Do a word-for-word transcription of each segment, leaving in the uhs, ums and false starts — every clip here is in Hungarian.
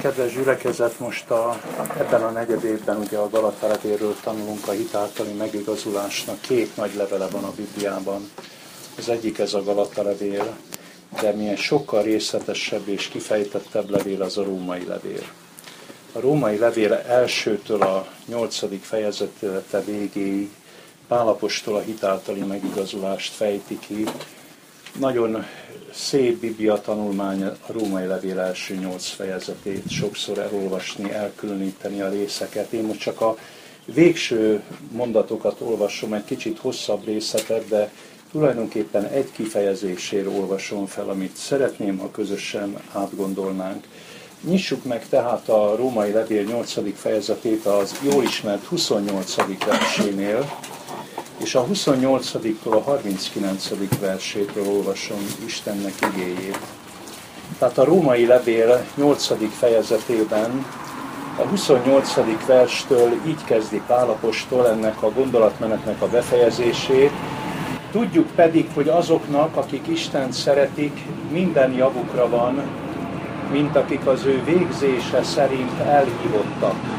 kedves gyülekezet, most a, ebben a negyed évben ugye a Galata levélről tanulunk, a hit általi megigazulásnak két nagy levele van a Bibliában. Az egyik ez a Galata levél, de milyen sokkal részletesebb és kifejtettebb levél az a római levél. A római levél elsőtől a nyolcadik fejezete végéig Pál apostol a hit általi megigazulást fejti ki. Nagyon szép biblia tanulmány a római levél első nyolc fejezetét, sokszor elolvasni, elkülöníteni a részeket. Én most csak a végső mondatokat olvasom, egy kicsit hosszabb részletet, de tulajdonképpen egy kifejezésért olvasom fel, amit szeretném, ha közösen átgondolnánk. Nyissuk meg tehát a római levél nyolcadik fejezetét az jól ismert huszonnyolcadik versénél, és a huszonnyolcadiktól a harminckilencedik versétől olvasom Istennek igéjét. Tehát a római levél nyolcadik fejezetében a huszonnyolcadik verstől így kezdi Pál apostol ennek a gondolatmenetnek a befejezését. Tudjuk pedig, hogy azoknak, akik Istent szeretik, minden javukra van, mint akik az ő végzése szerint elhívottak.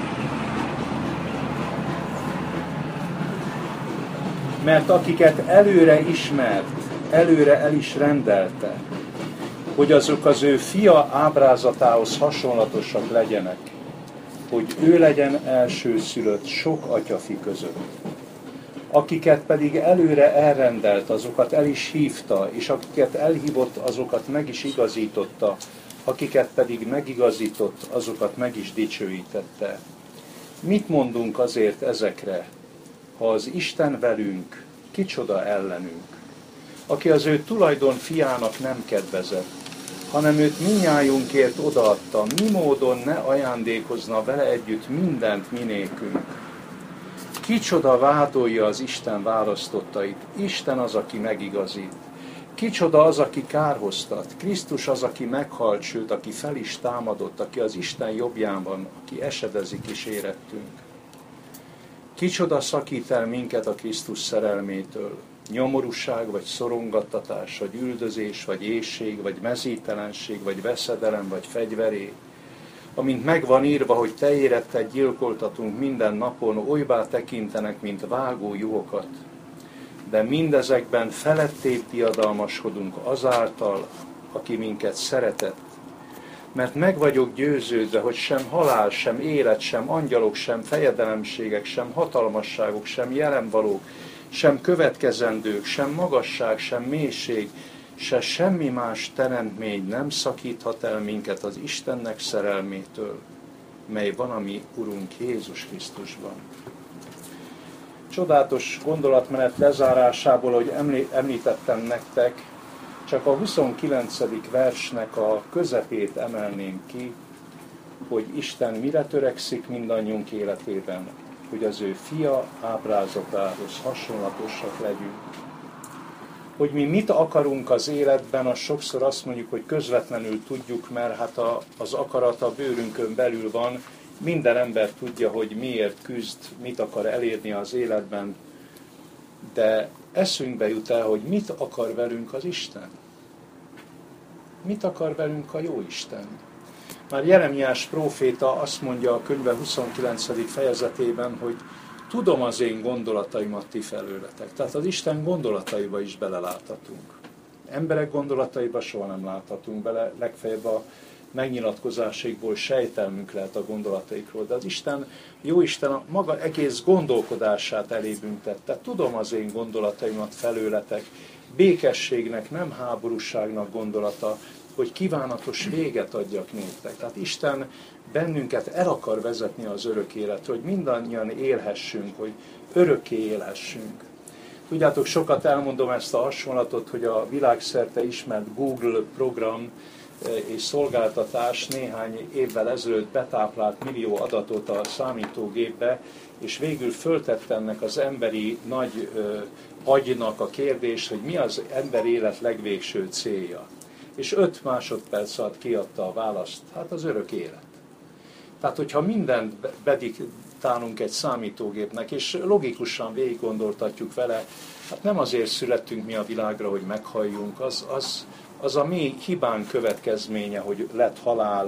Mert akiket előre ismert, előre el is rendelte, hogy azok az ő fia ábrázatához hasonlatosak legyenek, hogy ő legyen elsőszülött sok atyafi között. Akiket pedig előre elrendelt, azokat el is hívta, és akiket elhívott, azokat meg is igazította, akiket pedig megigazított, azokat meg is dicsőítette. Mit mondunk azért ezekre? Ha az Isten velünk, kicsoda ellenünk, aki az ő tulajdon fiának nem kedvezett, hanem őt mindnyájunkért odaadta, mi módon ne ajándékozna vele együtt mindent minékünk. Kicsoda vádolja az Isten választottait, Isten az, aki megigazít. Kicsoda az, aki kárhoztat, Krisztus az, aki meghalt, sőt, aki fel is támadott, aki az Isten jobbján van, aki esedezik is érettünk. Kicsoda szakít el minket a Krisztus szerelmétől? Nyomorúság, vagy szorongattatás, vagy üldözés, vagy éhség, vagy mezítelenség, vagy veszedelem, vagy fegyveré. Amint megvan írva, hogy te éretted gyilkoltatunk minden napon, olybá tekintenek, mint vágó juhokat. De mindezekben felettébb diadalmaskodunk azáltal, aki minket szeretett. Mert meg vagyok győződve, hogy sem halál, sem élet, sem angyalok, sem fejedelemségek, sem hatalmasságok, sem jelenvalók, sem következendők, sem magasság, sem mélység, se semmi más teremtmény nem szakíthat el minket az Istennek szerelmétől, mely van a mi Urunk Jézus Krisztusban. Csodálatos gondolatmenet lezárásából, ahogy említettem nektek, csak a huszonkilencedik versnek a közepét emelném ki, hogy Isten mire törekszik mindannyiunk életében, hogy az ő fia ábrázatához hasonlatosak legyünk. Hogy mi mit akarunk az életben, az sokszor azt mondjuk, hogy közvetlenül tudjuk, mert hát a, az akarat a bőrünkön belül van, minden ember tudja, hogy miért küzd, mit akar elérni az életben, de eszünkbe jut el, hogy mit akar velünk az Isten. Mit akar velünk a jó Isten? Már Jeremiás próféta azt mondja a könyve huszonkilencedik fejezetében, hogy tudom az én gondolataimat ti felőletek. Tehát az Isten gondolataiba is beleláthatunk. Emberek gondolataiba soha nem láthatunk bele, legfeljebb a megnyilatkozásaikból sejtelmünk lehet a gondolataikról, de az Isten, jó Isten a maga egész gondolkodását elébünk tette. Tudom az én gondolataimat felőletek, békességnek, nem háborúságnak gondolata, hogy kívánatos véget adjak néktek. Tehát Isten bennünket el akar vezetni az örök életre, hogy mindannyian élhessünk, hogy örökké élhessünk. Tudjátok, sokat elmondom ezt a hasonlatot, hogy a világszerte ismert Google program és szolgáltatás néhány évvel ezelőtt betáplált millió adatot a számítógépbe, és végül föltette ennek az emberi nagy ö, agynak a kérdést, hogy mi az ember élet legvégső célja. És öt másodperc alatt kiadta a választ, hát az örök élet. Tehát, hogyha mindent bediktálunk egy számítógépnek, és logikusan végig gondoltatjuk vele, hát nem azért születtünk mi a világra, hogy meghalljunk, az, az, az a mi hibánk következménye, hogy lett halál,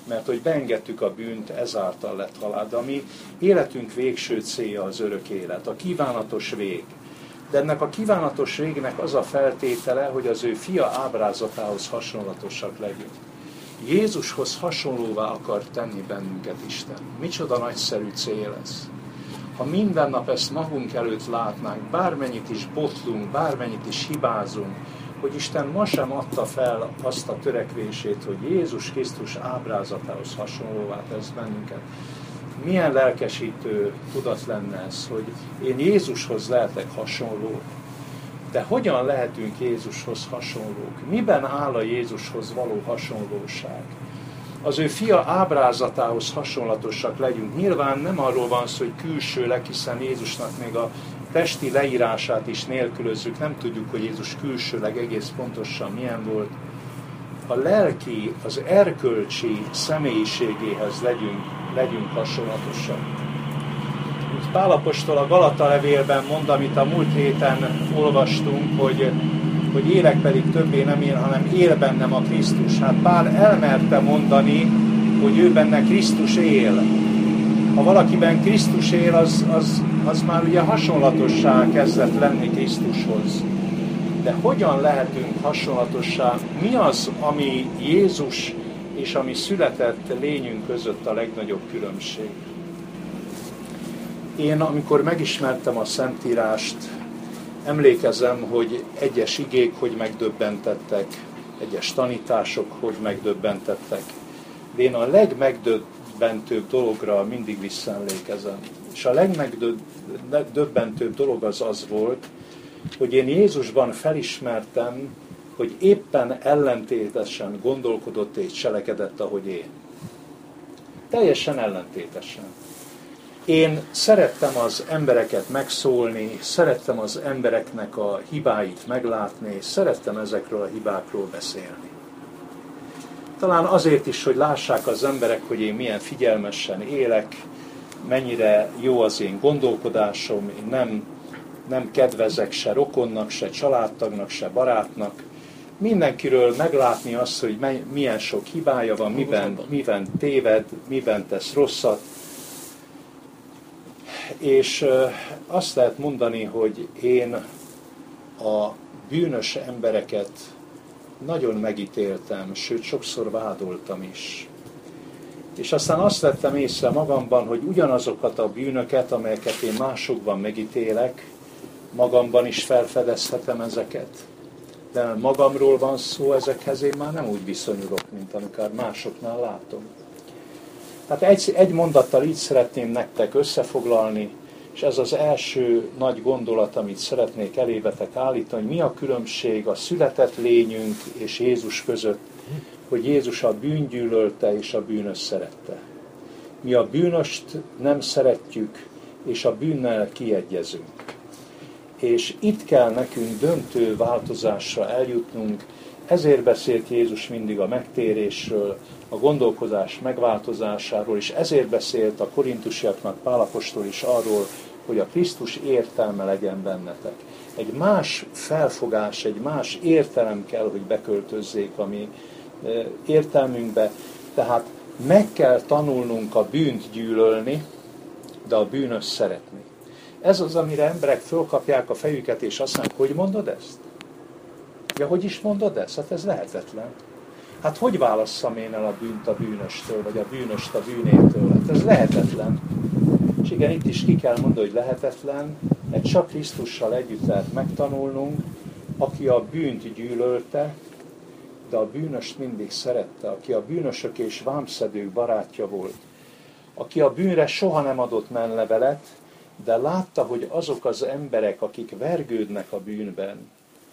mert hogy beengedtük a bűnt, ezáltal lett halál. De a mi életünk végső célja az örök élet, a kívánatos vég. De ennek a kívánatos végnek az a feltétele, hogy az ő fia ábrázatához hasonlatosak legyünk. Jézushoz hasonlóvá akar tenni bennünket Isten. Micsoda nagyszerű cél ez. Ha minden nap ezt magunk előtt látnánk, bármennyit is botlunk, bármennyit is hibázunk, hogy Isten ma sem adta fel azt a törekvését, hogy Jézus Krisztus ábrázatához hasonlóvá tesz bennünket. Milyen lelkesítő tudat lenne ez, hogy én Jézushoz lehetek hasonló. De hogyan lehetünk Jézushoz hasonlók? Miben áll a Jézushoz való hasonlóság? Az ő fia ábrázatához hasonlatosak legyünk. Nyilván nem arról van szó, hogy külsőleg, hiszen Jézusnak még a testi leírását is nélkülözzük, nem tudjuk, hogy Jézus külsőleg egész pontosan milyen volt. A lelki, az erkölcsi személyiségéhez legyünk, legyünk hasonlatosak. Úgy Pál apostol a Galata levélben mond, amit a múlt héten olvastunk, hogy, hogy élek pedig többé nem én, hanem él bennem a Krisztus. Hát Pál elmerte mondani, hogy ő benne Krisztus él. Ha valakiben Krisztus él, az, az, az már ugye hasonlatossá kezdett lenni Krisztushoz. De hogyan lehetünk hasonlatossá? Mi az, ami Jézus és ami született lényünk között a legnagyobb különbség? Én, amikor megismertem a Szentírást, emlékezem, hogy egyes igék hogy megdöbbentettek, egyes tanítások hogy megdöbbentettek. De én a legmegdöbbentőbb dologra mindig visszaemlékezem. És a legmegdöbbentőbb dolog az az volt, hogy én Jézusban felismertem, hogy éppen ellentétesen gondolkodott és cselekedett, ahogy én. Teljesen ellentétesen. Én szerettem az embereket megszólni, szerettem az embereknek a hibáit meglátni, szerettem ezekről a hibákról beszélni. Talán azért is, hogy lássák az emberek, hogy én milyen figyelmesen élek, mennyire jó az én gondolkodásom, én nem, nem kedvezek se rokonnak, se családtagnak, se barátnak. Mindenkiről meglátni azt, hogy milyen sok hibája van, miben, miben téved, miben tesz rosszat. És azt lehet mondani, hogy én a bűnös embereket nagyon megítéltem, sőt sokszor vádoltam is. És aztán azt vettem észre magamban, hogy ugyanazokat a bűnöket, amelyeket én másokban megítélek, magamban is felfedezhetem ezeket. De magamról van szó, ezekhez én már nem úgy viszonyulok, mint amikor másoknál látom. Tehát egy, egy mondattal így szeretném nektek összefoglalni, és ez az első nagy gondolat, amit szeretnék elébetek állítani, hogy mi a különbség a született lényünk és Jézus között, hogy Jézus a bűn gyűlölte és a bűnös szerette. Mi a bűnöst nem szeretjük, és a bűnnel kiegyezünk. És itt kell nekünk döntő változásra eljutnunk, ezért beszélt Jézus mindig a megtérésről, a gondolkodás megváltozásáról, és ezért beszélt a korintusiaknak Pál apostol is arról, hogy a Krisztus értelme legyen bennetek. Egy más felfogás, egy más értelem kell, hogy beköltözzék a mi értelmünkbe. Tehát meg kell tanulnunk a bűnt gyűlölni, de a bűnös szeretni. Ez az, amire emberek fölkapják a fejüket, és azt mondják, hogy mondod ezt? Ja, hogy is mondod ezt? Hát ez lehetetlen. Hát hogy válasszam én el a bűnt a bűnöstől, vagy a bűnöst a bűnétől? Hát ez lehetetlen. És igen, itt is ki kell mondani, hogy lehetetlen, mert csak Krisztussal együtt lehet megtanulnunk, aki a bűnt gyűlölte, de a bűnöst mindig szerette, aki a bűnösök és vámszedők barátja volt, aki a bűnre soha nem adott menlevelet, de látta, hogy azok az emberek, akik vergődnek a bűnben,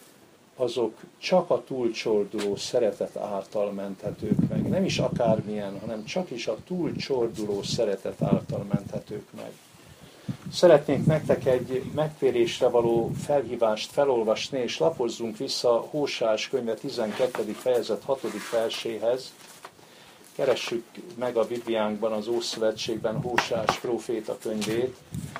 azok csak a túlcsorduló szeretet által menthetők meg. Nem is akármilyen, hanem csak is a túlcsorduló szeretet által menthetők meg. Szeretnénk nektek egy megtérésre való felhívást felolvasni, és lapozzunk vissza Hóseás könyve tizenkettedik fejezet hatodik verséhez. Keressük meg a Bibliánkban, az Ószövetségben Hóseás próféta könyvét.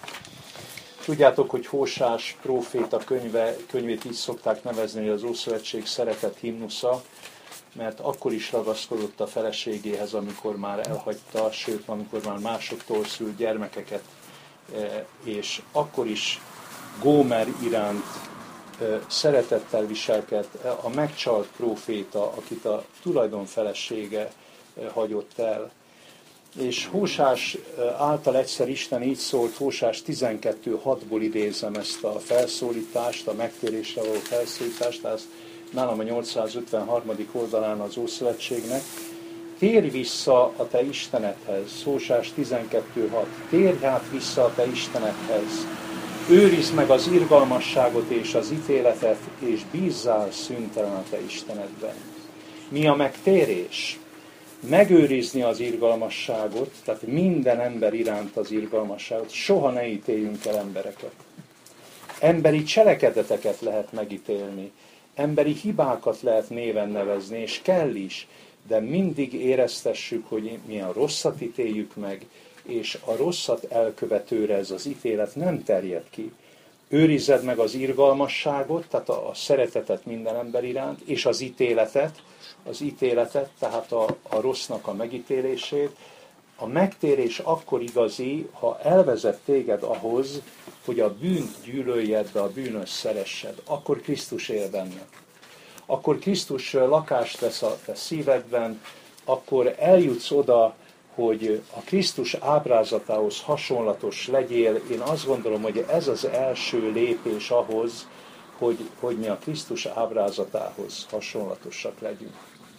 Tudjátok, hogy Hóseás próféta könyve, könyvét így szokták nevezni, hogy az Ószövetség szeretett himnusza. mert akkor is ragaszkodott a feleségéhez, amikor már elhagyta, sőt, amikor már másoktól szült gyermekeket, és akkor is Gómer iránt szeretettel viselkedt, a megcsalt próféta, akit a tulajdon felesége hagyott el. És Hósás által egyszer Isten így szólt, Hósás tizenkettő hatból idézem ezt a felszólítást, a megtérésre való felszólítást, ez nálam a nyolcszázötvenharmadik oldalán az Ószövetségnek. Térj vissza a te Istenedhez, Hósás tizenkettő hat. Térj hát vissza a te Istenedhez. Őrizd meg az irgalmasságot és az ítéletet, és bízzál szüntelen a te Istenedben. Mi a megtérés? Megőrizni az irgalmasságot, tehát minden ember iránt az irgalmasságot. Soha ne ítéljünk el embereket. Emberi cselekedeteket lehet megítélni, emberi hibákat lehet néven nevezni, és kell is, de mindig éreztessük, hogy mi a rosszat ítéljük meg, és a rosszat elkövetőre ez az ítélet nem terjed ki. Őrizzed meg az irgalmasságot, tehát a, a szeretetet minden ember iránt, és az ítéletet, az ítéletet, tehát a, a rossznak a megítélését. A megtérés akkor igazi, ha elvezet téged ahhoz, hogy a bűnt gyűlöljed, de a bűnös szeressed. Akkor Krisztus él benne. Akkor Krisztus lakást vesz a te szívedben, akkor eljutsz oda, hogy a Krisztus ábrázatához hasonlatos legyél. Én azt gondolom, hogy ez az első lépés ahhoz, hogy, hogy mi a Krisztus ábrázatához hasonlatosak legyünk.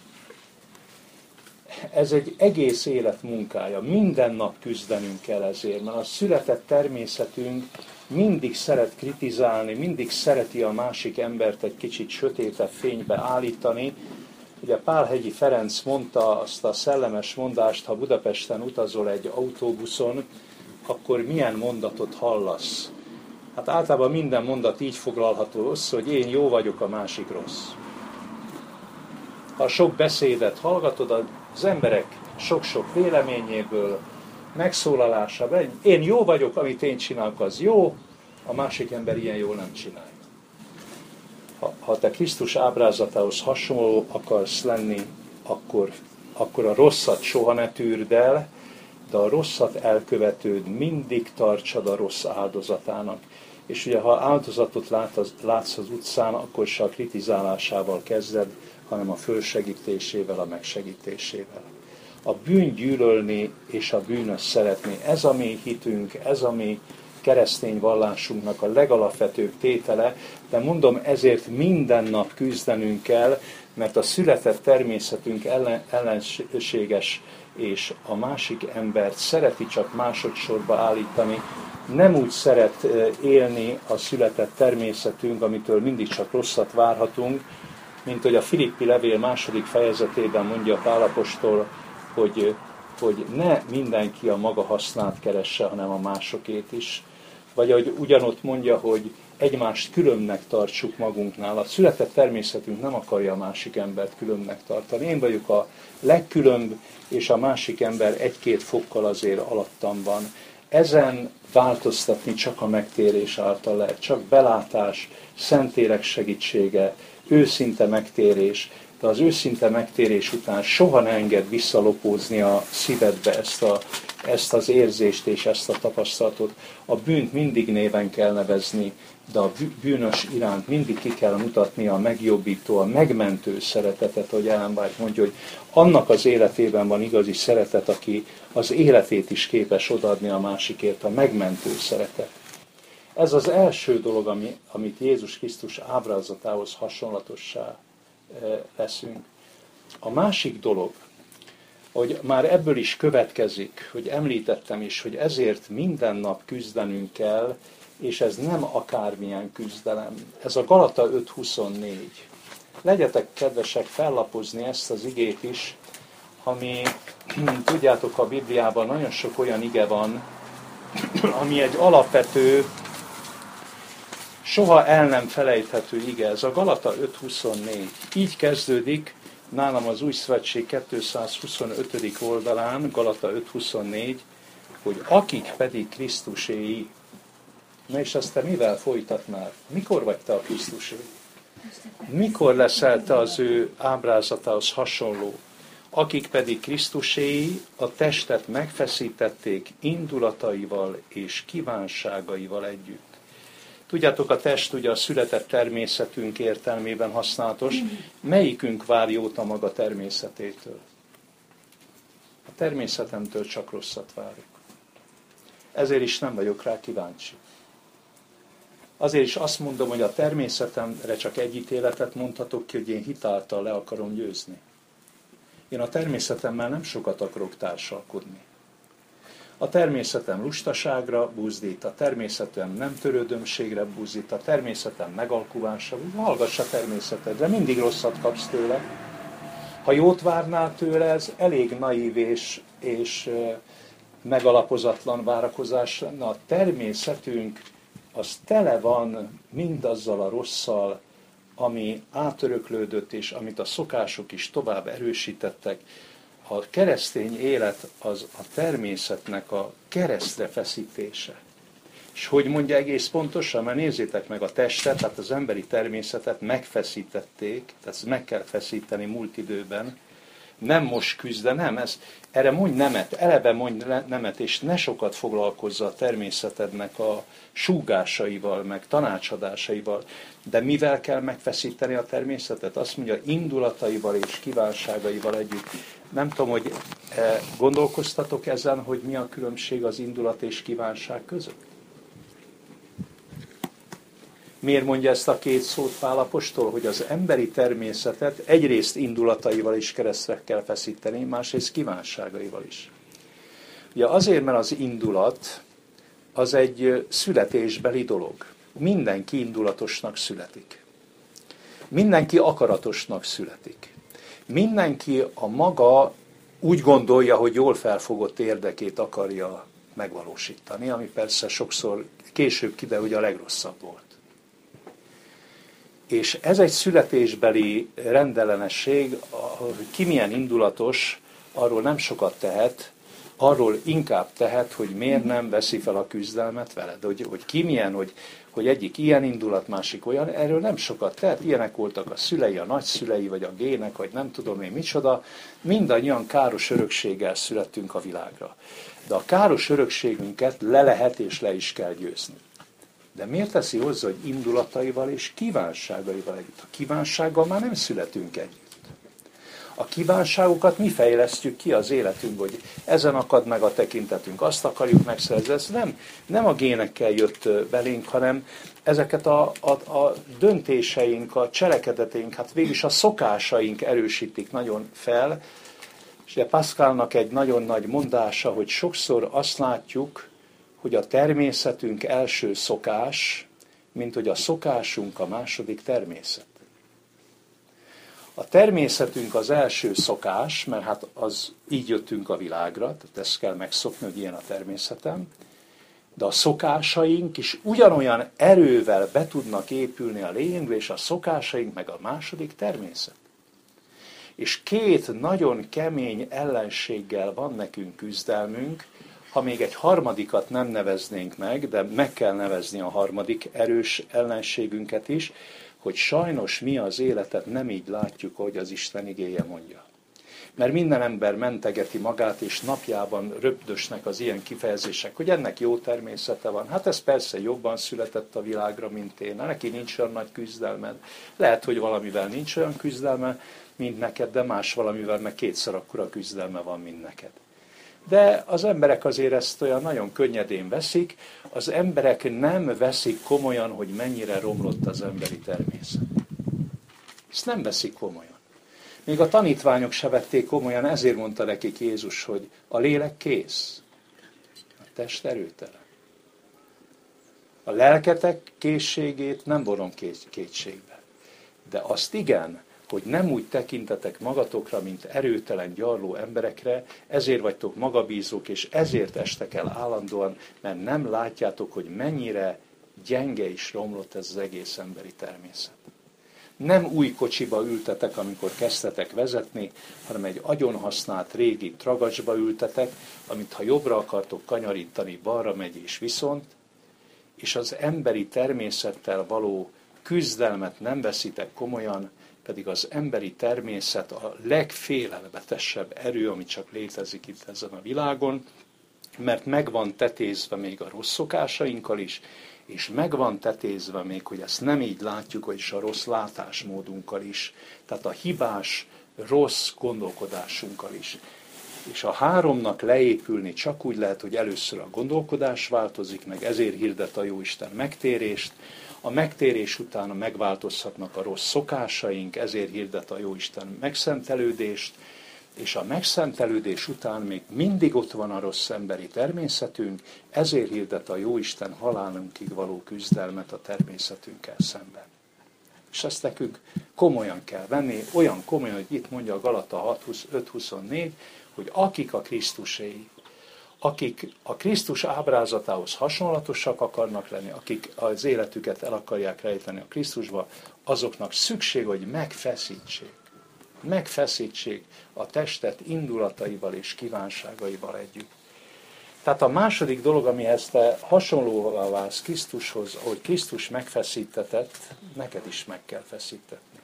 Ez egy egész élet munkája. Minden nap küzdenünk kell ezért, mert a született természetünk mindig szeret kritizálni, mindig szereti a másik embert egy kicsit sötétebb fénybe állítani. Ugye Pálhegyi Ferenc mondta azt a szellemes mondást, ha Budapesten utazol egy autóbuszon, akkor milyen mondatot hallasz? Hát általában minden mondat így foglalható össze, hogy én jó vagyok, a másik rossz. Ha sok beszédet hallgatod, az emberek sok-sok véleményéből, megszólalásában, én jó vagyok, amit én csinálok, az jó, a másik ember ilyen jól nem csinálja. Ha, ha te Krisztus ábrázatához hasonló akarsz lenni, akkor, akkor a rosszat soha ne tűrd el, de a rosszat elkövetőd mindig tartsad a rossz áldozatának. És ugye, ha áldozatot lát az, látsz az utcán, akkor se a kritizálásával kezded, hanem a fölsegítésével, a megsegítésével. A bűn gyűlölni és a bűnös szeretni, ez a mi hitünk, ez a mi keresztény vallásunknak a legalapvetőbb tétele, de mondom, ezért minden nap küzdenünk kell, mert a született természetünk ellen, ellenséges, és a másik embert szereti csak másodszorba állítani, nem úgy szeret élni a született természetünk, amitől mindig csak rosszat várhatunk, mint hogy a Filippi levél második fejezetében mondja Pál apostol, hogy, hogy ne mindenki a maga hasznát keresse, hanem a másokét is. Vagy ahogy ugyanott mondja, hogy egymást különnek tartsuk magunknál. A született természetünk nem akarja a másik embert különnek tartani. Én vagyok a legkülönbb, és a másik ember egy-két fokkal azért alattam van. Ezen változtatni csak a megtérés által lehet, csak belátás, Szentlélek segítsége, őszinte megtérés, de az őszinte megtérés után soha ne engedd visszalopózni a szívedbe ezt, a, ezt az érzést és ezt a tapasztalatot. A bűnt mindig néven kell nevezni, de a bűnös iránt mindig ki kell mutatni a megjobbító, a megmentő szeretetet, hogy Ellen White mondja, hogy annak az életében van igazi szeretet, aki az életét is képes odaadni a másikért, a megmentő szeretet. Ez az első dolog, ami, amit Jézus Krisztus ábrázatához hasonlatossá leszünk. A másik dolog, hogy már ebből is következik, hogy említettem is, hogy ezért minden nap küzdenünk kell, és ez nem akármilyen küzdelem. Ez a Galata öt huszonnégy. Legyetek kedvesek fellapozni ezt az igét is, ami, tudjátok, a Bibliában nagyon sok olyan ige van, ami egy alapvető, soha el nem felejthető ige. Ez a Galata öt huszonnégy. Így kezdődik nálam az Új Szövetség kétszázhuszonötödik oldalán, Galata öt huszonnégy, hogy akik pedig Krisztuséi. Na és ezt te mivel folytatnál? Mikor vagy te a Krisztusé? Mikor leszel te az ő ábrázatához hasonló? Akik pedig Krisztuséi, a testet megfeszítették indulataival és kívánságaival együtt. Tudjátok, a test ugye a született természetünk értelmében használatos. Melyikünk vár jót a maga természetétől? A természetemtől csak rosszat várok. Ezért is nem vagyok rá kíváncsi. Azért is azt mondom, hogy a természetemre csak egy ítéletet mondhatok ki, hogy én hitáltal le akarom győzni. Én a természetemmel nem sokat akarok társalkodni. A természetem lustaságra buzdít, a természetem nem törődömségre buzdít, a természetem megalkuvásra, hallgass a természetedre, mindig rosszat kapsz tőle. Ha jót várnál tőle, ez elég naív és, és megalapozatlan várakozás lenne. A természetünk az tele van mindazzal a rosszal, ami átöröklődött, és amit a szokások is tovább erősítettek. A keresztény élet az a természetnek a keresztre feszítése. És hogy mondja egész pontosan, mert nézzétek meg a testet, tehát az emberi természetet megfeszítették, tehát ezt meg kell feszíteni múlt időben, nem most küzd, de nem, ez, erre mondj nemet, eleve mondj nemet, és ne sokat foglalkozza a természetednek a súgásaival, meg tanácsadásaival, de mivel kell megfeszíteni a természetet? Azt mondja, indulataival és kívánságaival együtt. Nem tudom, hogy gondolkoztatok ezen, hogy mi a különbség az indulat és kívánság között? Miért mondja ezt a két szót Pál apostol, hogy az emberi természetet egyrészt indulataival is keresztre kell feszíteni, másrészt kívánságaival is. Ugye azért, mert az indulat az egy születésbeli dolog. Mindenki indulatosnak születik. Mindenki akaratosnak születik. Mindenki a maga úgy gondolja, hogy jól felfogott érdekét akarja megvalósítani, ami persze sokszor később kiderül, hogy a legrosszabb volt. És ez egy születésbeli rendellenesség, hogy ki milyen indulatos, arról nem sokat tehet, arról inkább tehet, hogy miért nem veszi fel a küzdelmet veled. Hogy, hogy ki milyen, hogy, hogy egyik ilyen indulat, másik olyan, erről nem sokat tehet. Ilyenek voltak a szülei, a nagyszülei, vagy a gének, vagy nem tudom én micsoda. Mindannyian káros örökséggel születtünk a világra. De a káros örökségünket le lehet és le is kell győzni. De miért teszi hozzá, hogy indulataival és kívánságaival együtt? A kívánsággal már nem születünk együtt. A kívánságokat mi fejlesztjük ki az életünkbe, hogy ezen akad meg a tekintetünk, azt akarjuk megszerezni. Ez nem, nem a génekkel jött belénk, hanem ezeket a, a, a döntéseink, a cselekedeteink, hát végülis a szokásaink erősítik nagyon fel. És ugye Pascalnak egy nagyon nagy mondása, hogy sokszor azt látjuk, hogy a természetünk első szokás, mint hogy a szokásunk a második természet. A természetünk az első szokás, mert hát az így jöttünk a világra, tehát ezt kell megszokni, hogy ilyen a természetem, de a szokásaink is ugyanolyan erővel be tudnak épülni a lényünkbe, és a szokásaink meg a második természet. És két nagyon kemény ellenséggel van nekünk küzdelmünk, ha még egy harmadikat nem neveznénk meg, de meg kell nevezni a harmadik erős ellenségünket is, hogy sajnos mi az életet nem így látjuk, ahogy az Isten igéje mondja. Mert minden ember mentegeti magát, és napjában röpdösnek az ilyen kifejezések, hogy ennek jó természete van. Hát ez persze jobban született a világra, mint én. Neki nincs olyan nagy küzdelmed. Lehet, hogy valamivel nincs olyan küzdelme, mint neked, de más valamivel meg kétszer akkora küzdelme van, mint neked. De az emberek azért ezt olyan nagyon könnyedén veszik, az emberek nem veszik komolyan, hogy mennyire romlott az emberi természet. Ezt nem veszik komolyan. Még a tanítványok se vették komolyan, ezért mondta nekik Jézus, hogy a lélek kész, a test erőtelen. A lelketek készségét nem vonom kétségbe. De azt igen, hogy nem úgy tekintetek magatokra, mint erőtelen, gyarló emberekre, ezért vagytok magabízók, és ezért estek el állandóan, mert nem látjátok, hogy mennyire gyenge is romlott ez az egész emberi természet. Nem új kocsiba ültetek, amikor kezdtetek vezetni, hanem egy agyonhasznált régi tragacsba ültetek, amit ha jobbra akartok kanyarítani, balra megy is viszont, és az emberi természettel való küzdelmet nem veszitek komolyan, pedig az emberi természet a legfélelmetesebb erő, ami csak létezik itt ezen a világon, mert meg van tetézve még a rossz szokásainkkal is, és meg van tetézve még, hogy ezt nem így látjuk, hogy is a rossz látásmódunkkal is, tehát a hibás, rossz gondolkodásunkkal is. És a háromnak leépülni csak úgy lehet, hogy először a gondolkodás változik meg, ezért hirdet a Jóisten megtérést, a megtérés után megváltozhatnak a rossz szokásaink, ezért hirdet a Jóisten megszentelődést, és a megszentelődés után még mindig ott van a rossz emberi természetünk, ezért hirdet a Jóisten halálunkig való küzdelmet a természetünkkel szemben. És ezt nekünk komolyan kell venni, olyan komolyan, hogy itt mondja a Galata öt huszonnégy, hogy akik a Krisztuséi, akik a Krisztus ábrázatához hasonlatosak akarnak lenni, akik az életüket el akarják rejteni a Krisztusba, azoknak szükség, hogy megfeszítsék. Megfeszítsék a testet indulataival és kívánságaival együtt. Tehát a második dolog, amihez te hasonlóvá válsz Krisztushoz, ahogy Krisztus megfeszítetett, neked is meg kell feszítetni.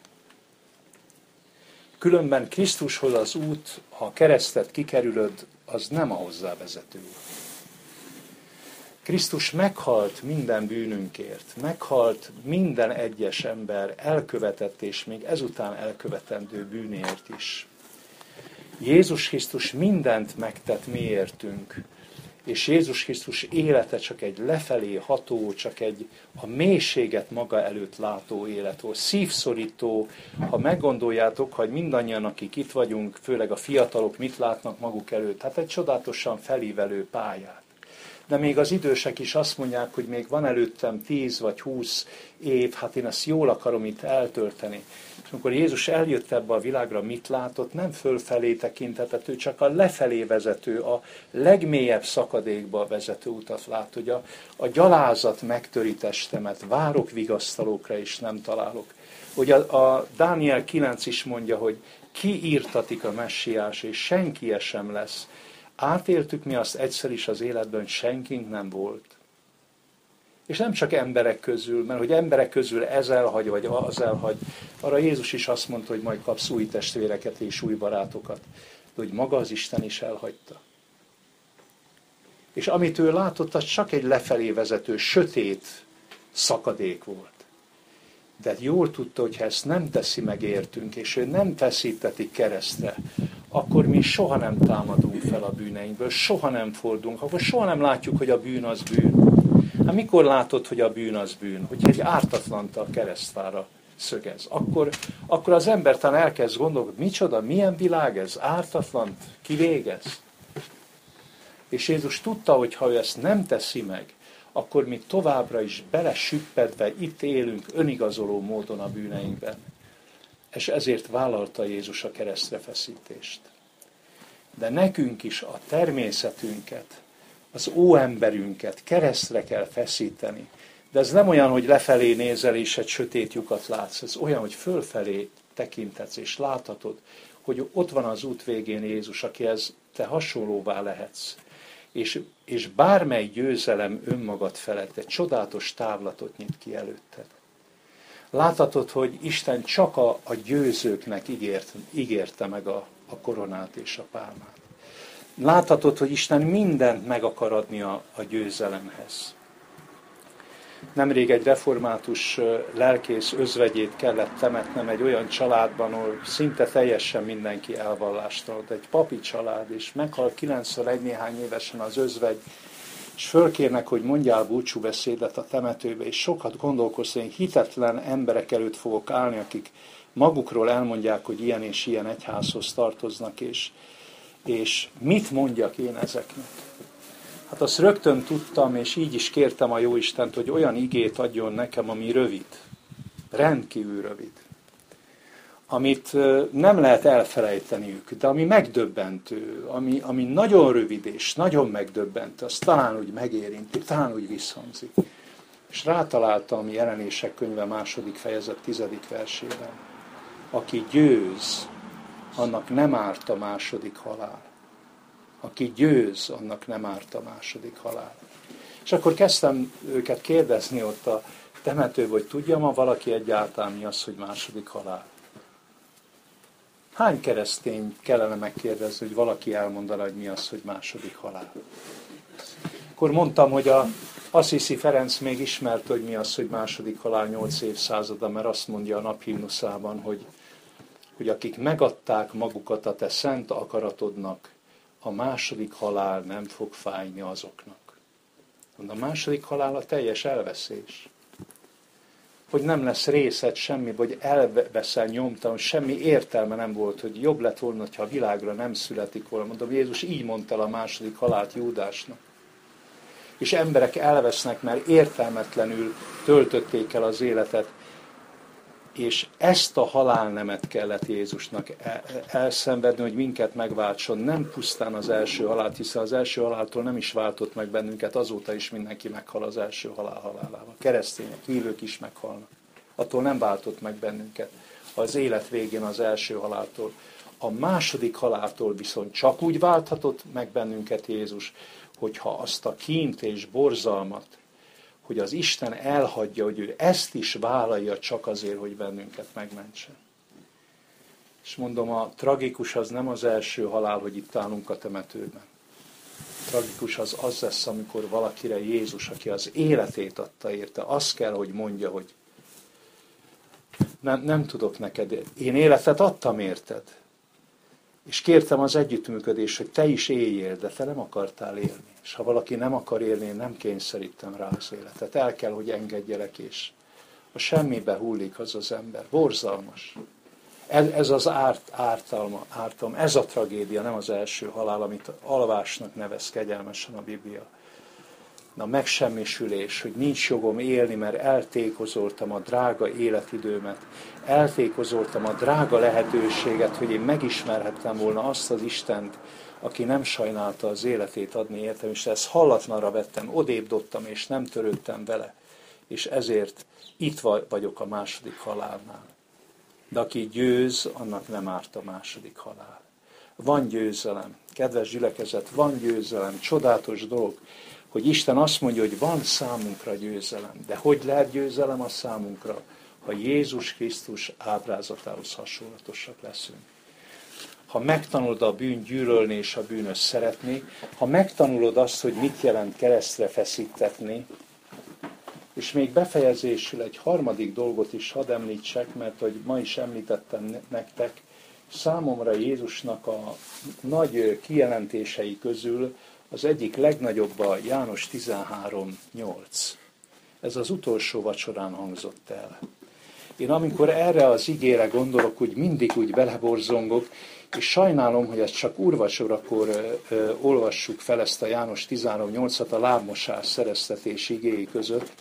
Különben Krisztushoz az út, ha a keresztet kikerülöd, az nem a hozzávezető út. Krisztus meghalt minden bűnünkért, meghalt minden egyes ember elkövetett és még ezután elkövetendő bűnért is. Jézus Krisztus mindent megtett miértünk, és Jézus Krisztus élete csak egy lefelé ható, csak egy a mélységet maga előtt látó élet volt. Szívszorító, ha meggondoljátok, hogy mindannyian, akik itt vagyunk, főleg a fiatalok mit látnak maguk előtt, hát egy csodálatosan felívelő pályát. De még az idősek is azt mondják, hogy még van előttem tíz vagy húsz év, hát én ezt jól akarom itt eltölteni. És amikor Jézus eljött ebbe a világra, mit látott? Nem fölfelé tekintetett, ő csak a lefelé vezető, a legmélyebb szakadékba vezető utat lát, hogy a, a gyalázat megtöri testemet, várok vigasztalókra és nem találok. Hogy a, a Dániel kilenc is mondja, hogy ki írtatik a messiás, és senki sem lesz. Átéltük mi azt egyszer is az életben, hogy senkink nem volt. És nem csak emberek közül, mert hogy emberek közül ez elhagy, vagy az elhagy. Arra Jézus is azt mondta, hogy majd kapsz új testvéreket és új barátokat. De hogy maga az Isten is elhagyta. És amit ő látott, az csak egy lefelé vezető, sötét szakadék volt. De jól tudta, hogy ha ezt nem teszi meg értünk, és ő nem feszítetik keresztre, akkor mi soha nem támadunk fel a bűneinkből, soha nem fordulunk, akkor soha nem látjuk, hogy a bűn az bűn. Hát mikor látod, hogy a bűn az bűn? Hogyha egy ártatlant a keresztfára szögez, akkor, akkor az ember talán elkezd gondolkodni, micsoda, milyen világ ez? Ártatlant kivégez? És Jézus tudta, hogy ha ő ezt nem teszi meg, akkor mi továbbra is belesüppedve itt élünk önigazoló módon a bűneinkben. És ezért vállalta Jézus a keresztre feszítést. De nekünk is a természetünket, az óemberünket keresztre kell feszíteni. De ez nem olyan, hogy lefelé nézel és egy sötét lyukat látsz. Ez olyan, hogy fölfelé tekintetsz és láthatod, hogy ott van az út végén Jézus, akihez te hasonlóvá lehetsz. És, és bármely győzelem önmagad felett egy csodálatos távlatot nyit ki előtted. Láthatod, hogy Isten csak a, a győzőknek ígért, ígérte meg a, a koronát és a pálmát. Láthatod, hogy Isten mindent meg akar adni a, a győzelemhez. Nemrég egy református lelkész özvegyét kellett temetnem egy olyan családban, ahol szinte teljesen mindenki elvallástalan. Egy papi család, és meghalt kilencvenegy néhány évesen az özvegy, és fölkérnek, hogy mondjál búcsúbeszédet a temetőbe, és sokat gondolkoztam, hogy hitetlen emberek előtt fogok állni, akik magukról elmondják, hogy ilyen és ilyen egyházhoz tartoznak, és, és mit mondjak én ezeknek? Hát azt rögtön tudtam, és így is kértem a Jóistent, hogy olyan igét adjon nekem, ami rövid, rendkívül rövid, amit nem lehet elfelejteniük, de ami megdöbbentő, ami, ami nagyon rövid és nagyon megdöbbentő, az talán úgy megérinti, talán úgy visszhangzik. És rátaláltam a Jelenések könyve második fejezet tizedik versében. Aki győz, annak nem árt a második halál. Aki győz, annak nem árt a második halál. És akkor kezdtem őket kérdezni ott a temető vagy, tudja ma valaki egyáltalán mi az, hogy második halál? Hány keresztény kellene megkérdezni, hogy valaki elmondaná, hogy mi az, hogy második halál? Akkor mondtam, hogy a Assisi Ferenc még ismerte, hogy mi az, hogy második halál nyolc évszázada, mert azt mondja a naphimnuszában, hogy, hogy akik megadták magukat a te szent akaratodnak, a második halál nem fog fájni azoknak. A második halál a teljes elveszés. Hogy nem lesz részed semmi, vagy elveszel nyomtalan, semmi értelme nem volt, hogy jobb lett volna, ha a világra nem születik volna. Mondom, Jézus így mondta el a második halált Júdásnak. És emberek elvesznek, mert értelmetlenül töltötték el az életet. És ezt a halálnemet kellett Jézusnak elszenvedni, hogy minket megváltson. Nem pusztán az első halált, hiszen az első haláltól nem is váltott meg bennünket, azóta is mindenki meghal az első halál halálával. Keresztények, hívők is meghalnak. Attól nem váltott meg bennünket az élet végén az első haláltól. A második haláltól viszont csak úgy válthatott meg bennünket Jézus, hogyha azt a kínt és borzalmat, hogy az Isten elhagyja, hogy ő ezt is vállalja csak azért, hogy bennünket megmentsen. És mondom, a tragikus az nem az első halál, hogy itt állunk a temetőben. A tragikus az az lesz, amikor valakire Jézus, aki az életét adta érte, azt kell, hogy mondja, hogy nem, nem tudok neked, én életet adtam érted. És kértem az együttműködést, hogy te is éljél, de te nem akartál élni. És ha valaki nem akar élni, én nem kényszerítem rá az életet. El kell, hogy engedjelek, és a semmibe hullik az az ember. Borzalmas. Ez, ez az árt, ártalma, ártalma, ez a tragédia, nem az első halál, amit alvásnak nevez kegyelmesen a Biblia. A megsemmisülés, hogy nincs jogom élni, mert eltékozoltam a drága életidőmet, eltékozoltam a drága lehetőséget, hogy én megismerhettem volna azt az Istent, aki nem sajnálta az életét adni értem, és ezt hallatlanra vettem, odébb dobtam, és nem törődtem vele, és ezért itt vagyok a második halálnál. De aki győz, annak nem árt a második halál. Van győzelem, kedves gyülekezet, van győzelem, csodálatos dolog, hogy Isten azt mondja, hogy van számunkra győzelem. De hogy lehet győzelem a számunkra, ha Jézus Krisztus ábrázatához hasonlatosak leszünk? Ha megtanulod a bűn gyűlölni és a bűnös szeretni, ha megtanulod azt, hogy mit jelent keresztre feszítetni, és még befejezésül egy harmadik dolgot is hadd említsek, mert hogy ma is említettem nektek, számomra Jézusnak a nagy kijelentései közül az egyik legnagyobb a János tizenhárom nyolc. Ez az utolsó vacsorán hangzott el. Én amikor erre az igére gondolok, úgy mindig úgy beleborzongok, és sajnálom, hogy ezt csak úrvacsorakor ö, ö, olvassuk fel ezt a János tizenhárom nyolcat a lábmosás szereztetés igéi között.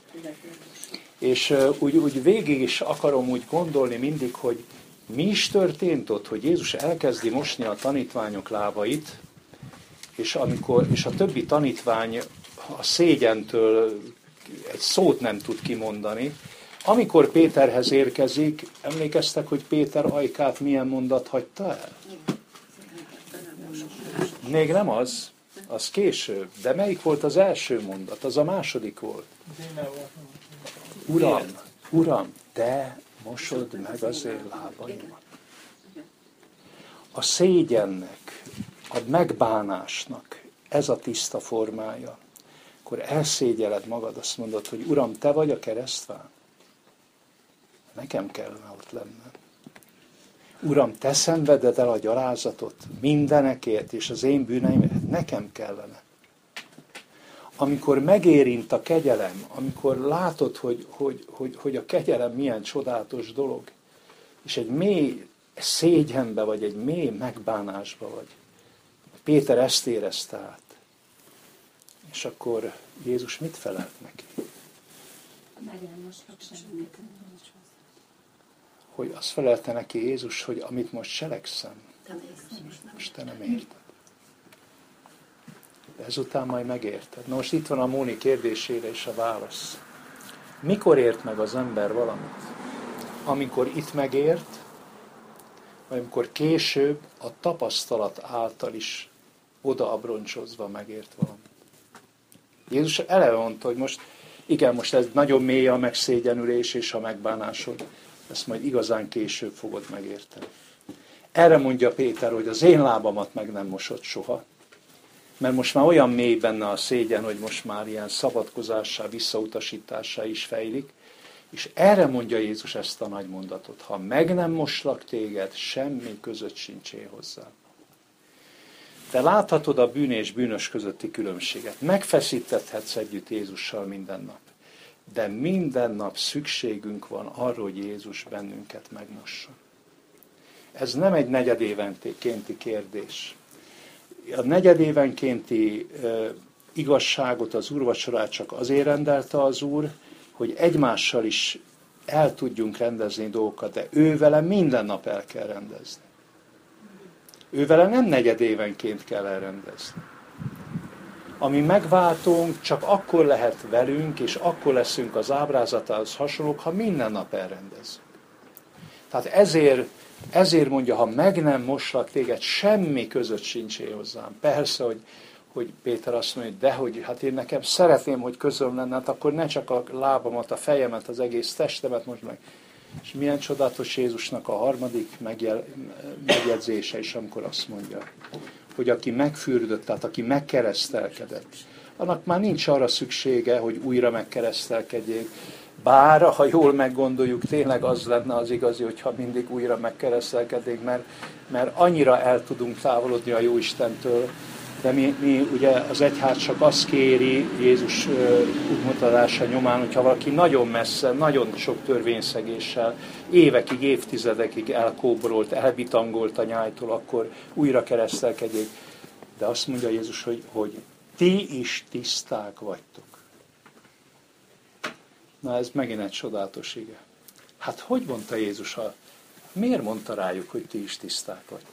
És ö, úgy, úgy végig is akarom úgy gondolni mindig, hogy mi is történt ott, hogy Jézus elkezdi mosni a tanítványok lábait, és, amikor, és a többi tanítvány a szégyentől egy szót nem tud kimondani. Amikor Péterhez érkezik, emlékeztek, hogy Péter ajkát milyen mondat hagyta el? Még nem az, az később. De melyik volt az első mondat? Az a második volt. Uram, Uram, te mosod meg az én lábaimat. A szégyennek, a megbánásnak ez a tiszta formája. Akkor elszégyeled magad, azt mondod, hogy Uram, te vagy a keresztván. Nekem kellene ott lennem. Uram, te szenveded el a gyalázatot mindenekért, és az én bűneimért, nekem kellene. Amikor megérint a kegyelem, amikor látod, hogy, hogy, hogy, hogy a kegyelem milyen csodálatos dolog, és egy mély szégyenbe vagy, egy mély megbánásba vagy. Péter ezt érezte át. És akkor Jézus mit felelt neki? Hogy azt felelte neki Jézus, hogy amit most cselekszem, most te nem érted. De ezután majd megérted. Na most itt van a Móni kérdésére is a válasz. Mikor ért meg az ember valamit? Amikor itt megért, vagy amikor később a tapasztalat által is odaabroncsozva megért valamit. Jézus eleve mondta, hogy most Igen, most ez nagyon mély a megszégyenülés és a megbánásod. Ezt majd igazán később fogod megérteni. Erre mondja Péter, hogy az én lábamat meg nem mosott soha. Mert most már olyan mély benne a szégyen, hogy most már ilyen szabadkozássá, visszautasítássá is fejlik. És erre mondja Jézus ezt a nagy mondatot. Ha meg nem moslak téged, semmi között sincs én hozzá. Te láthatod a bűn és bűnös közötti különbséget. Megfeszítethetsz együtt Jézussal minden nap. De minden nap szükségünk van arra, hogy Jézus bennünket megmossa. Ez nem egy negyedévenkénti kérdés. A negyedévenkénti uh, igazságot, az úrvacsorát csak azért rendelte az Úr, hogy egymással is el tudjunk rendezni dolgokat, de ővele minden nap el kell rendezni. Ővele nem negyedévenként kell elrendezni. Ami megváltunk, csak akkor lehet velünk, és akkor leszünk az ábrázatához hasonlók, ha minden nap elrendezzük. Tehát ezért, ezért mondja, ha meg nem moslak téged, semmi között sincs én hozzám. Persze, hogy, hogy Péter azt mondja, hogy dehogy, hát én nekem szeretném, hogy közöm lenne, hát akkor ne csak a lábamat, a fejemet, az egész testemet most meg. És milyen csodálatos Jézusnak a harmadik megjel, megjegyzése is, amikor azt mondja, hogy aki megfürdött, tehát aki megkeresztelkedett, annak már nincs arra szüksége, hogy újra megkeresztelkedjék. Bár, ha jól meggondoljuk, tényleg az lenne az igazi, hogyha mindig újra megkeresztelkednénk, mert, mert annyira el tudunk távolodni a Jóistentől, de mi, mi ugye az egyház csak azt kéri Jézus útmutatása nyomán, hogyha valaki nagyon messze, nagyon sok törvényszegéssel, évekig, évtizedekig elkóborolt, elbitangolt a nyájtól, akkor újra keresztelkedjék. De azt mondja Jézus, hogy, hogy ti is tiszták vagytok. Na ez megint egy csodálatos ige. Hát hogy mondta Jézus, a, miért mondta rájuk, hogy ti is tiszták vagytok?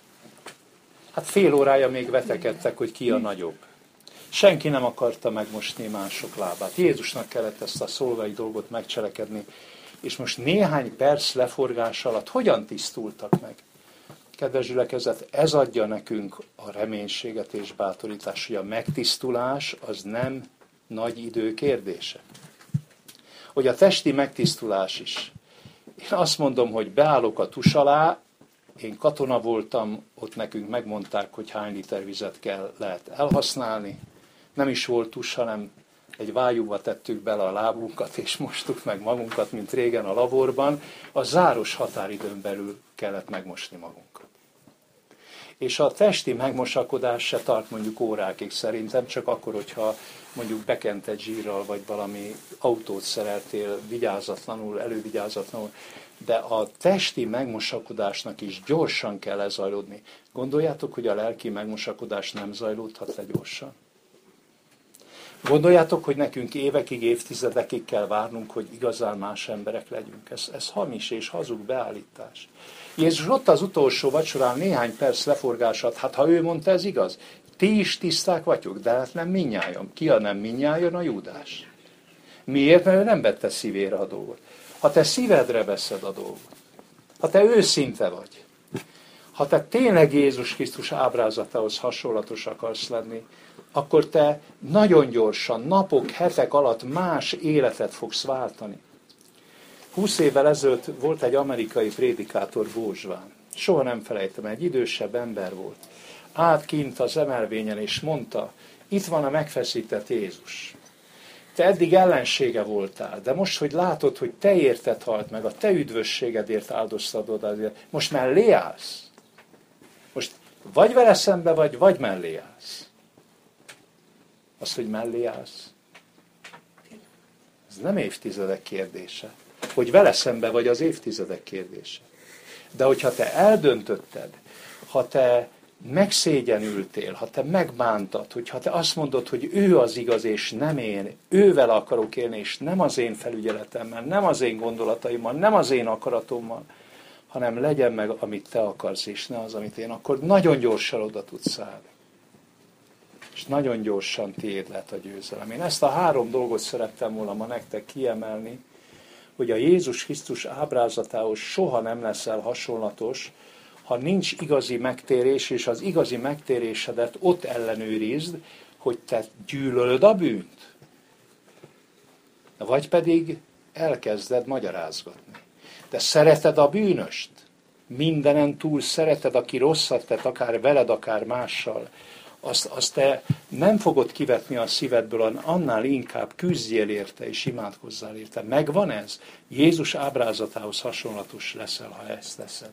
Hát fél órája még vetekedtek, hogy ki a nagyobb. Senki nem akarta megmosni mások lábát. Jézusnak kellett ezt a szolgai dolgot megcselekedni, és most néhány perc leforgás alatt hogyan tisztultak meg? Kedves gyülekezet, ez adja nekünk a reménységet és bátorítást, hogy a megtisztulás az nem nagy idő kérdése. Hogy a testi megtisztulás is. Én azt mondom, hogy beállok a tus alá, én katona voltam, ott nekünk megmondták, hogy hány liter vizet kell, lehet elhasználni. Nem is volt tus, hanem egy vájúba tettük bele a lábunkat, és mostuk meg magunkat, mint régen a laborban. A záros határidőn belül kellett megmosni magunkat. És a testi megmosakodás se tart mondjuk órákig szerintem, csak akkor, hogyha mondjuk bekentett zsírral, vagy valami autót szereltél vigyázatlanul, elővigyázatlanul, de a testi megmosakodásnak is gyorsan kell lezajlódni. Gondoljátok, hogy a lelki megmosakodás nem zajlódhat le gyorsan? Gondoljátok, hogy nekünk évekig, évtizedekig kell várnunk, hogy igazán más emberek legyünk. Ez, ez hamis és hazug beállítás. Jézus ott az utolsó vacsorán néhány perc leforgását, hát ha ő mondta, ez igaz. Ti is tiszták vagytok, de hát nem minnyájon. Ki a nem minnyájon? A Júdás. Miért? Mert ő nem vette szívére a dolgot. Ha te szívedre veszed a dolgot, ha te őszinte vagy, ha te tényleg Jézus Krisztus ábrázatához hasonlatos akarsz lenni, akkor te nagyon gyorsan, napok, hetek alatt más életet fogsz váltani. Húsz évvel ezelőtt volt egy amerikai prédikátor, Bózsván. Soha nem felejtem, egy idősebb ember volt. Állt kint az emelvényen és mondta, itt van a megfeszített Jézus. Te eddig ellensége voltál, de most, hogy látod, hogy te érted halt meg, a te üdvösségedért áldoztad oda, most mellé állsz. Most vagy vele szembe vagy, vagy mellé állsz. Az, hogy mellé állsz, ez nem évtizedek kérdése. Hogy vele szembe vagy, az évtizedek kérdése. De hogyha te eldöntötted, ha te megszégyenültél, ha te megbántad, hogyha te azt mondod, hogy ő az igaz, és nem én, ővel akarok élni, és nem az én felügyeletemmel, nem az én gondolataimmal, nem az én akaratommal, hanem legyen meg, amit te akarsz, és ne az, amit én, akkor nagyon gyorsan oda tudsz szállni. És nagyon gyorsan tiéd lehet a győzelem. Én ezt a három dolgot szerettem volna ma nektek kiemelni, hogy a Jézus Krisztus ábrázatához soha nem leszel hasonlatos, ha nincs igazi megtérés, és az igazi megtérésedet ott ellenőrizd, hogy te gyűlölöd a bűnt. vagy pedig elkezded magyarázgatni. De szereted a bűnöst, mindenen túl szereted, aki rosszat tett, akár veled, akár mással, azt, azt te nem fogod kivetni a szívedből, annál inkább küzdjél érte és imádkozzál érte. Megvan ez? Jézus ábrázatához hasonlatos leszel, ha ezt teszed.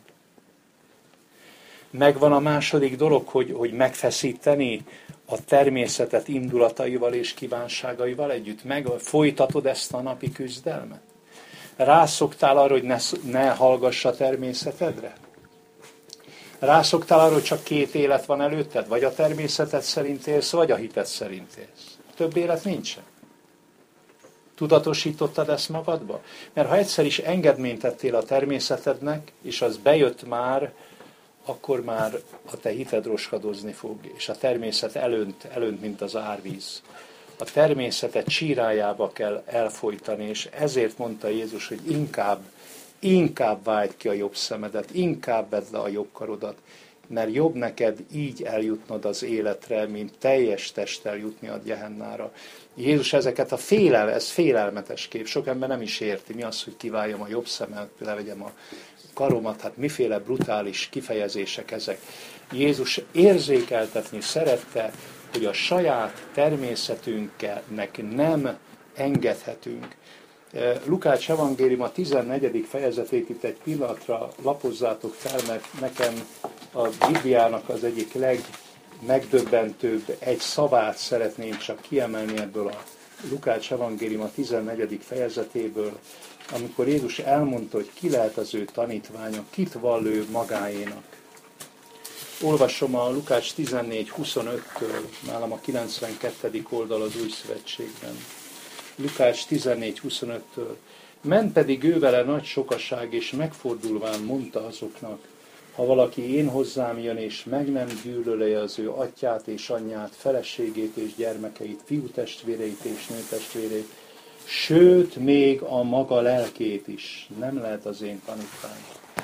Megvan a második dolog, hogy, hogy megfeszíteni a természetet indulataival és kívánságaival együtt. Meg folytatod ezt a napi küzdelmet? Rászoktál arra, hogy ne, ne hallgass a természetedre? Rászoktál arra, hogy csak két élet van előtted? Vagy a természeted szerint élsz, vagy a hited szerint élsz. Több élet nincsen. Tudatosítottad ezt magadba? Mert ha egyszer is engedményt tettél a természetednek, és az bejött már, akkor már a te hited roskadozni fog, és a természet elönt, elönt mint az árvíz. A természetet csírájába kell elfojtani, és ezért mondta Jézus, hogy inkább, inkább vágyd ki a jobb szemedet, inkább vedd le a jobb karodat, mert jobb neked így eljutnod az életre, mint teljes testtel jutni a Gehennára. Jézus ezeket a félel, ez félelmetes kép, sok ember nem is érti, mi az, hogy kiváljam a jobb szemet, levegyem a karomat, hát miféle brutális kifejezések ezek. Jézus érzékeltetni szerette, hogy a saját természetünknek nem engedhetünk. Lukács evangélium a tizennegyedik fejezetét itt egy pillanatra lapozzátok fel, mert nekem a Bibliának az egyik legmegdöbbentőbb egy szavát szeretném csak kiemelni ebből a Lukács evangélium a tizennegyedik fejezetéből, amikor Jézus elmondta, hogy ki lehet az ő tanítványa, kit vall ő magáénak. Olvasom a Lukács tizennégy huszonöttől, nálam a kilencvenkettedik oldal az Új Szövetségben. Lukács tizennégy huszonöttől. Ment pedig ő vele nagy sokaság, és megfordulván mondta azoknak, ha valaki én hozzám jön, és meg nem gyűlöli az ő atyát és anyját, feleségét és gyermekeit, fiútestvéreit és nőtestvéreit, sőt, még a maga lelkét is, nem lehet az én tanítvány.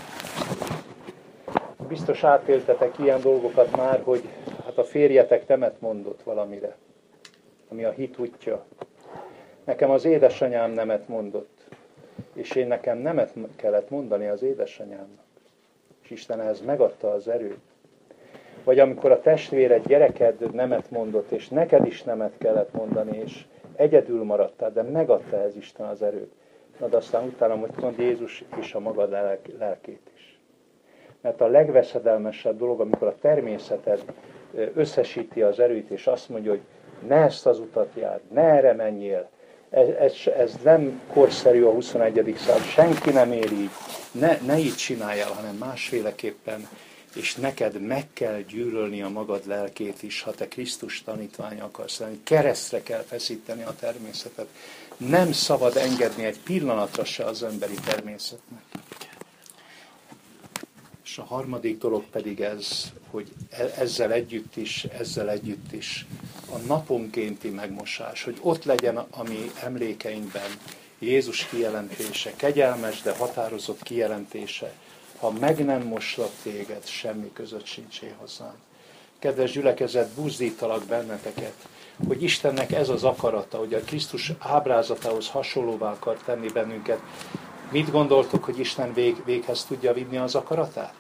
Biztos átéltetek ilyen dolgokat már, hogy hát a férjetek nemet mondott valamire, ami a hit útja. Nekem az édesanyám nemet mondott, és én nekem nemet kellett mondani az édesanyámnak. És Isten ehhez megadta az erőt. Vagy amikor a testvéred, gyereked nemet mondott, és neked is nemet kellett mondani, és egyedül maradtál, de megadta ez Isten az erőt. Na, de aztán utána mond Jézus és a magad lelkét is. Mert a legveszedelmesebb dolog, amikor a természeted összesíti az erőt, és azt mondja, hogy ne ezt az utat járd, ne erre menjél, ez, ez, ez nem korszerű a huszonegyedik század, senki nem él így, ne, ne így csináljál, hanem másféleképpen, és neked meg kell gyűlölni a magad lelkét is, ha te Krisztus tanítványa akarsz lenni. Keresztre kell feszíteni a természetet. Nem szabad engedni egy pillanatra se az emberi természetnek. És a harmadik dolog pedig ez, hogy ezzel együtt is, ezzel együtt is a naponkénti megmosás, hogy ott legyen a mi emlékeinkben Jézus kijelentése, kegyelmes, de határozott kijelentése. Ha meg nem moslak téged, semmi között sincsé hozzám. Kedves gyülekezet, buzdítalak benneteket, hogy Istennek ez az akarata, hogy a Krisztus ábrázatához hasonlóvá akar tenni bennünket. Mit gondoltok, hogy Isten vég, véghez tudja vinni az akaratát?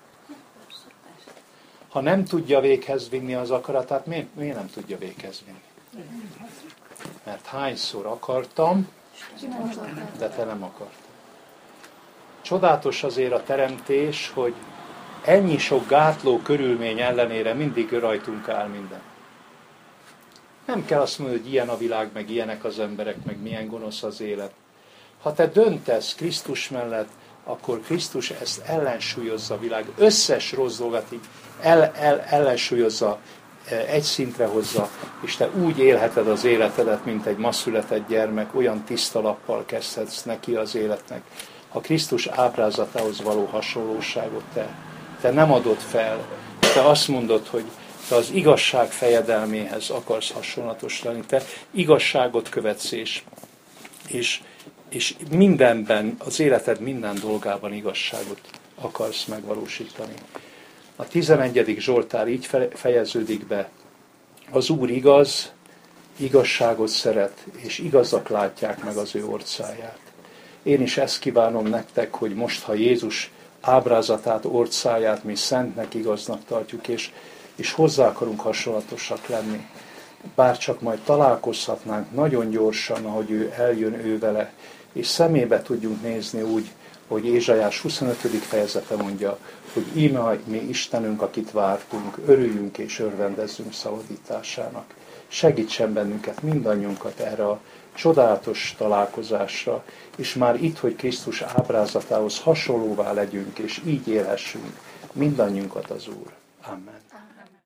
Ha nem tudja véghez vinni az akaratát, miért, miért nem tudja véghez vinni? Mert hányszor akartam, de te nem akartad. Csodálatos azért a teremtés, hogy ennyi sok gátló körülmény ellenére mindig rajtunk áll minden. Nem kell azt mondani, hogy ilyen a világ, meg ilyenek az emberek, meg milyen gonosz az élet. Ha te döntesz Krisztus mellett, akkor Krisztus ezt ellensúlyozza a világ. Összes rossz dolgot így el, el, ellensúlyozza, egy szintre hozza, és te úgy élheted az életedet, mint egy ma született gyermek, olyan tiszta lappal kezdhetsz neki az életnek. Ha Krisztus ábrázatához való hasonlóságot te, te nem adod fel, te azt mondod, hogy te az igazság fejedelméhez akarsz hasonlatos lenni, te igazságot követsz, és, és, és mindenben, az életed minden dolgában igazságot akarsz megvalósítani. A tizenegyedik Zsoltár így fejeződik be. Az Úr igaz, igazságot szeret, és igazak látják meg az ő orcáját. Én is ezt kívánom nektek, hogy most, ha Jézus ábrázatát, orcáját mi szentnek, igaznak tartjuk, és, és hozzá akarunk hasonlatosak lenni, bár csak majd találkozhatnánk nagyon gyorsan, ahogy ő eljön ő vele, és szemébe tudjunk nézni úgy, hogy Ézsaiás huszonötödik fejezete mondja, hogy íme mi Istenünk, akit vártunk, örüljünk és örvendezzünk szabadításának. Segítsen bennünket, mindannyiunkat erre a csodálatos találkozásra, és már itt, hogy Krisztus ábrázatához hasonlóvá legyünk, és így élhessünk mindannyiunkat az Úr. Amen.